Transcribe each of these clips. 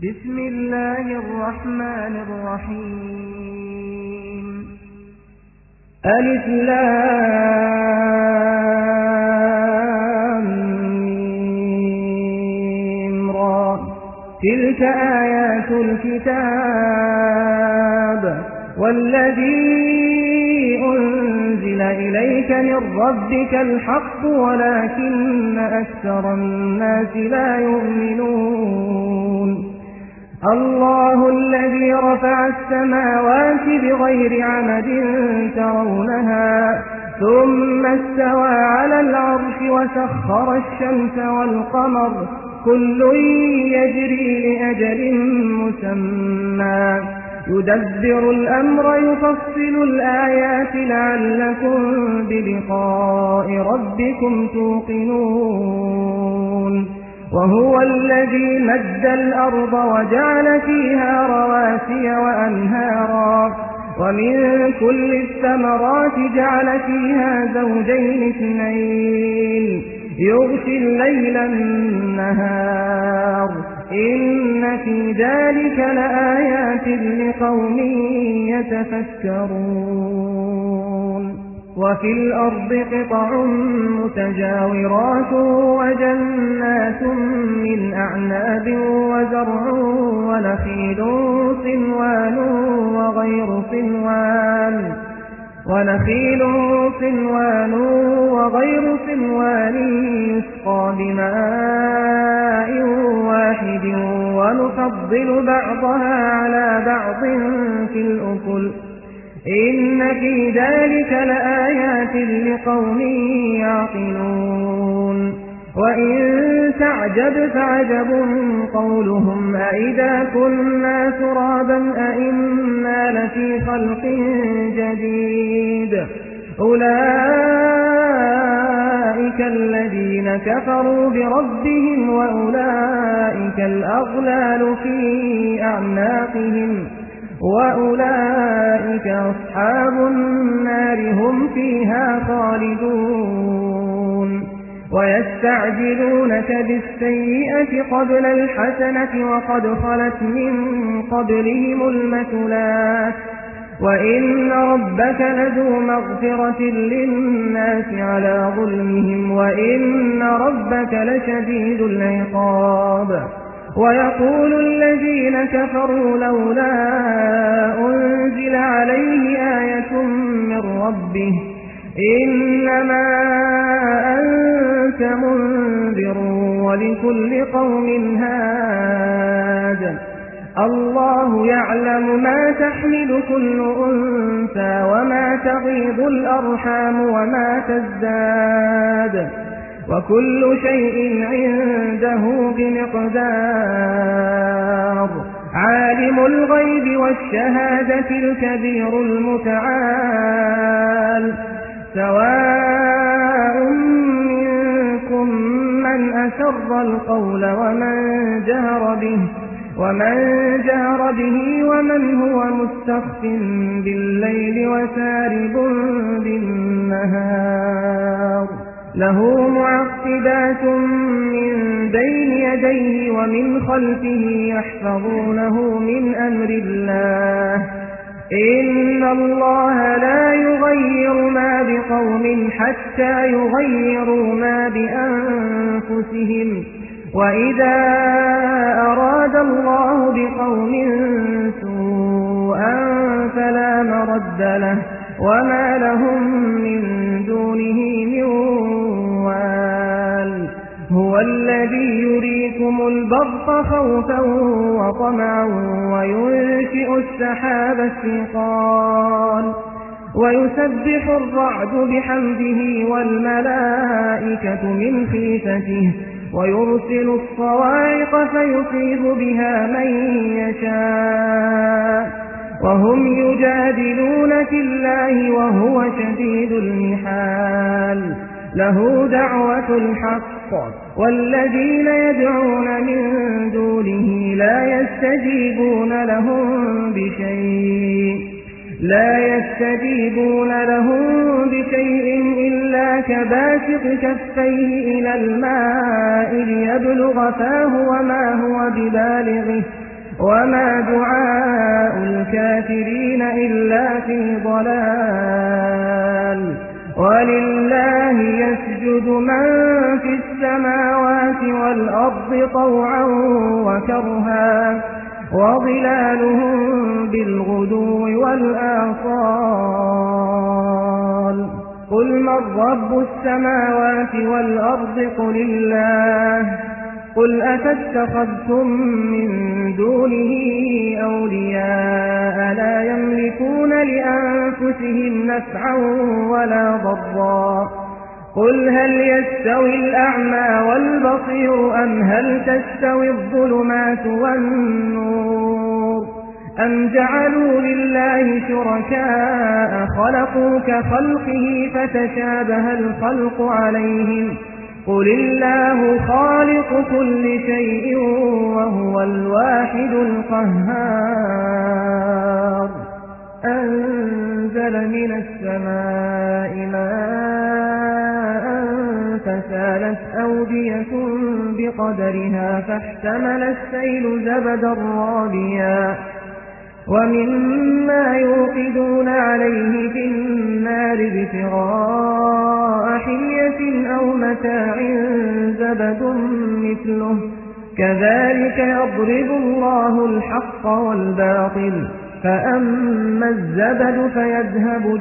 بسم الله الرحمن الرحيم. ألف لام ميم را. تلك آيات الكتاب والذي أنزل إليك من ربك الحق ولكن أكثر الناس لا يؤمنون. الله الذي رفع السماوات بغير عمد ترونها ثم استوى على العرش وسخر الشمس والقمر كل يجري لأجل مسمى يدبر الأمر يفصل الآيات لعلكم بلقاء ربكم توقنون. وهو الذي مد الأرض وجعل فيها رواسي وأنهارا ومن كل الثمرات جعل فيها زوجين اثنين يغشي الليل النهار إن في ذلك لآيات لقوم يتفكرون. وفي الأرض قطع متجاورات وجنات من أعناب وزرع ونخيل صنوان وغير صنوان يسقى بماء واحد ونفضل بعضها على بعض في الأكل إن في ذلك لآيات لقوم يعقلون. وإن تعجب فعجب قولهم أئذا كنا ترابا أئنا لفي خلق جديد أولئك الذين كفروا بربهم وأولئك الأغلال في أعناقهم وأولئك أصحاب النار هم فيها خالدون. ويستعجلونك بالسيئة قبل الحسنة وقد خلت من قبلهم المثلات وإن ربك لذو مغفرة للناس على ظلمهم وإن ربك لشديد العقاب. ويقول الذين كفروا لولا أنزل عليه آية من ربه إنما أنت منذر ولكل قوم هاد. الله يعلم ما تحمل كل أنثى وما تغيض الأرحام وما تزداد وكل شيء عنده بمقدار. عالم الغيب والشهادة الكبير المتعال. سواء منكم من أسر القول ومن جهر به ومن هو مستخف بالليل وسارب بالنهار. له معقبات من بين يديه ومن خلفه يحفظونه من أمر الله إن الله لا يغير ما بقوم حتى يغيروا ما بأنفسهم وإذا أراد الله بقوم سوءا فلا مرد له وما لهم من دونه من وال. هو الذي يريكم البرق خوفا وطمعا وينشئ السحاب الثقال ويسبح الرعد بحمده والملائكة من خيفته ويرسل الصواعق فيصيب بها من يشاء وهم يجادلون في الله وهو شديد المحال. له دعوة الحق والذين يدعون من دونه لا يستجيبون لهم بشيء إلا كباسط كفيه إلى الماء ليبلغ فاه وما هو ببالغه وما دعاء الكافرين إلا في ضلال ولله يسجد من في السماوات والأرض طوعا وكرها وظلالهم بالغدو والآصال قل من رب السماوات والأرض قل الله قل أفاتخذتم من دونه أولياء لا يملكون لأنفسهم نفعا ولا ضرا قل هل يستوي الأعمى والبصير أم هل تستوي الظلمات والنور أم جعلوا لله شركاء خلقوا كخلقه فتشابه الخلق عليهم قل الله خالق كل شيء وهو الواحد القهار أنزل من السماء ماء فسالت أودية بقدرها فاحتمل السيل زبدا رابيا ومما يوقدون عليه في النار ابتغاء حلية أو متاع زبد مثله كذلك يضرب الله الحق والباطل فأما الزبد فيذهب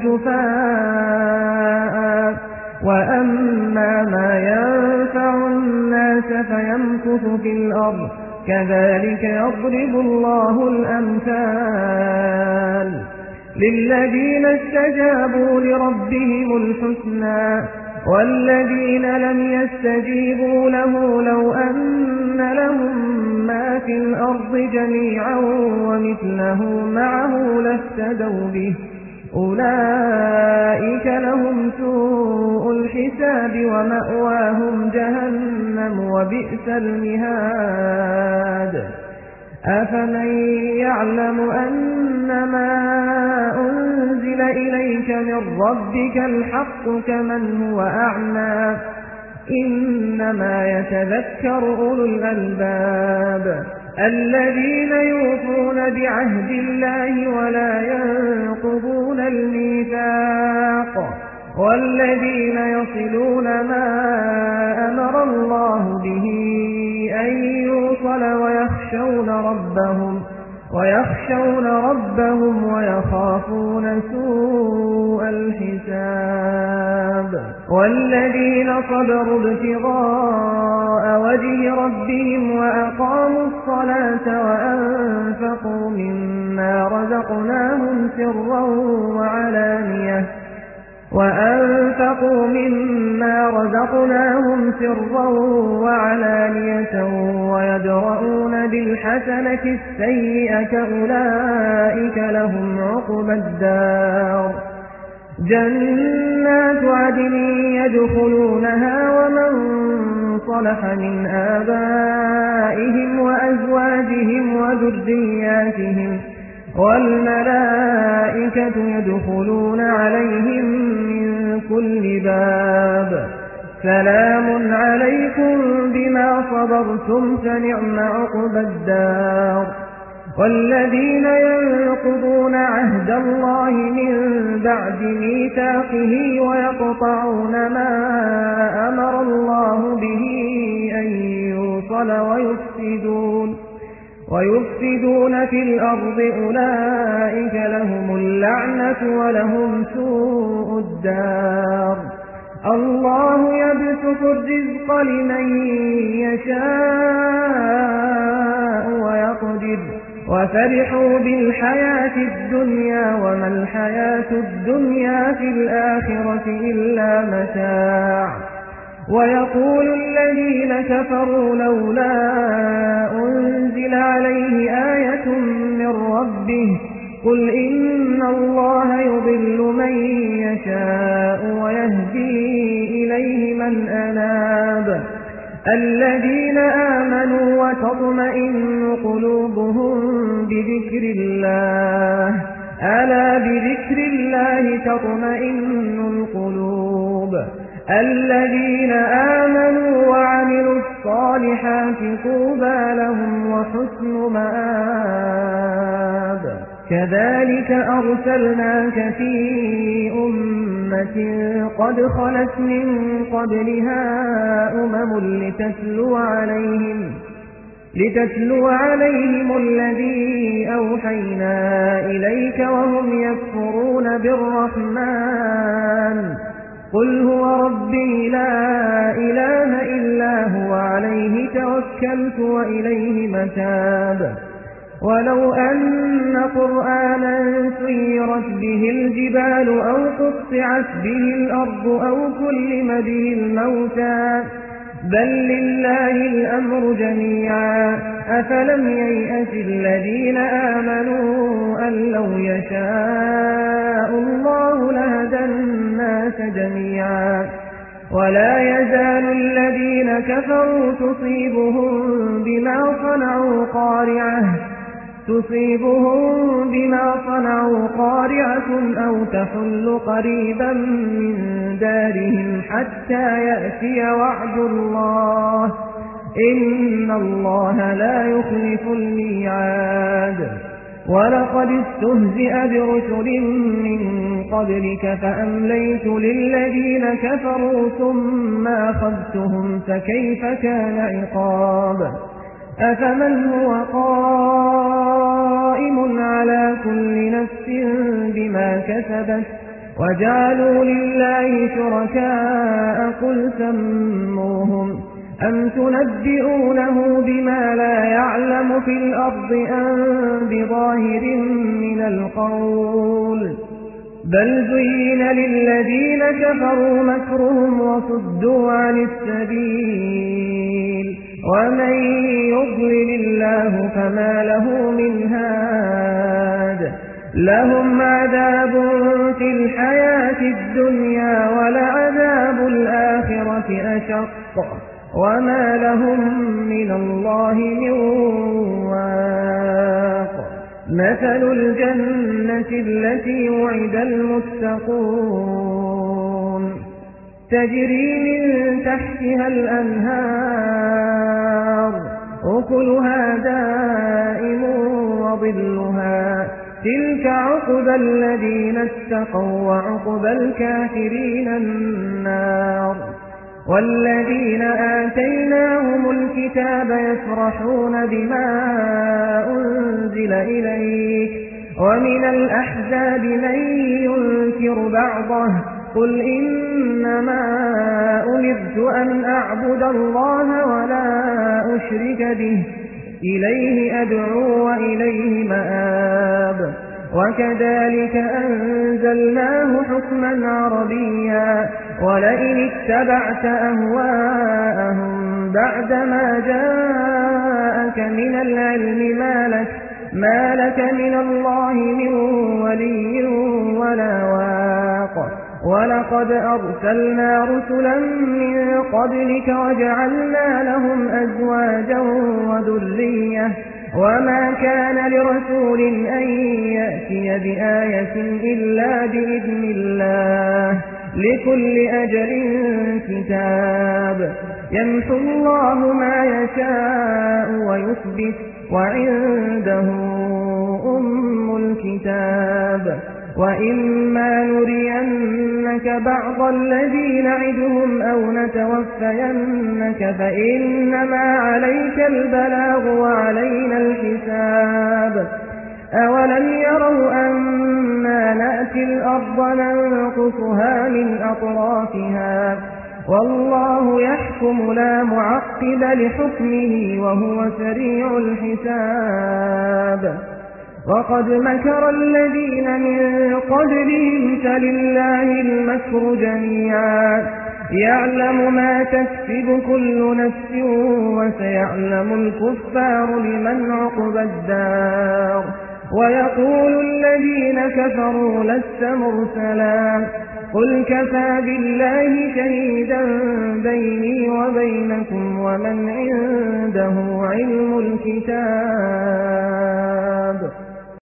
جفاء وأما ما ينفع الناس فيمكث في الأرض كذلك يضرب الله الأمثال للذين استجابوا لربهم الحسنى والذين لم يستجيبوا له لو أن لهم ما في الأرض جميعا ومثله معه لافتدوا به أولئك لهم سوء الحساب ومأواهم جهنم وبئس المهاد أفمن يعلم أنما أنزل إليك من ربك الحق كمن هو أعمى إنما يتذكر أولو الألباب الذين يوفون بعهد الله ولا ينقضون الميثاق والذين يصلون ما أمر الله به أن يوصل ويخشون ربهم ويخافون سوء الحساب والذين صبروا ابتغاء وجه ربهم وأقاموا الصلاة وأنفقوا مما رزقناهم سرا وعلانية ويدرؤون بالحسنة السيئة أولئك لهم عقبى الدار جنات عدن يدخلونها ومن صلح من آبائهم وأزواجهم وذرياتهم والملائكة يدخلون عليهم من كل باب سلام عليكم بما صبرتم فنعم عقبى الدار والذين ينقضون عهد الله من بعد ميثاقه ويقطعون ما أمر الله به أن يوصل ويفسدون في الأرض أولئك لهم اللعنة ولهم سوء الدار الله يبسط الرزق لمن يشاء ويقدر وفرحوا بالحياة الدنيا وما الحياة الدنيا في الآخرة إلا متاع ويقول الذين كفروا لولا أنزل عليه آية من ربه قل إن الله يضل من يشاء ويهدي إليه من أناب الذين آمنوا وتطمئن قلوبهم بذكر الله ألا بذكر الله تطمئن القلوب الذين آمنوا وعملوا الصالحات طوبى لهم وحسن مآب كذلك أرسلناك في أمة قد خلت من قبلها لتتلو عليهم الذي أوحينا إليك وهم يكفرون بالرحمن قل هو ربي لا إله إلا هو عليه توكلت وإليه متاب ولو أن قرآنا سيرت به الجبال أو قطعت به الأرض أو كلم به الموتى بل لله الأمر جميعا أفلم ييأس الذين آمنوا أن لو يشاء الله لهدى الناس جميعا ولا يزال الذين كفروا تصيبهم بما صنعوا قارعة أو تحل قريبا من دارهم حتى يأتي وعد الله إن الله لا يخلف الميعاد ولقد استهزئ برسل من قبلك فأمليت للذين كفروا ثم أخذتهم فكيف كان عقاب أفمن هو قائم على كل نفس بما كسبت وجعلوا لله شركاء قل سموهم أم تنبئونه بما لا يعلم في الأرض أم بظاهر من القول بل زين للذين كفروا مكرهم وصدوا عن السبيل ومن يضلل الله فما له من هاد لهم عذاب في الحياة الدنيا ولعذاب الآخرة أشق وما لهم من الله من واق مثل الجنة التي وعد المتقون تجري من تحتها الأنهار أكلها دائم وظلها تلك عقبى الذين اتقوا وعقبى الكافرين النار والذين آتيناهم الكتاب يفرحون بما أنزل إليك ومن الأحزاب من ينكر بعضه قل إنما أمرت أن أعبد الله ولا أشرك به إليه أدعو وإليه مآب وكذلك أنزلناه حكما عربيا ولئن اتبعت أهواءهم بعدما جاءك من العلم ما لك من الله من ولي ولا واق ولقد أرسلنا رسلا من قبلك وجعلنا لهم أزواجا وذرية وما كان لرسول أن يأتي بآية إلا بإذن الله لكل أجل كتاب يمحو الله ما يشاء ويثبت وعنده أم الكتاب وإما نرينك بعض الذي نعدهم أو نتوفينك فإنما عليك البلاغ وعلينا الحساب أولم يروا أنا نأتي الأرض ننقصها من أطرافها والله يحكم لا معقب لحكمه وهو سريع الحساب وقد مكر الذين من قبلهم فلله المكر جميعا يعلم ما تكسب كل نفس وسيعلم الكفار لمن عقبى الدار ويقول الذين كفروا لست مرسلا قل كفى بالله شهيدا بيني وبينكم ومن عنده علم الكتاب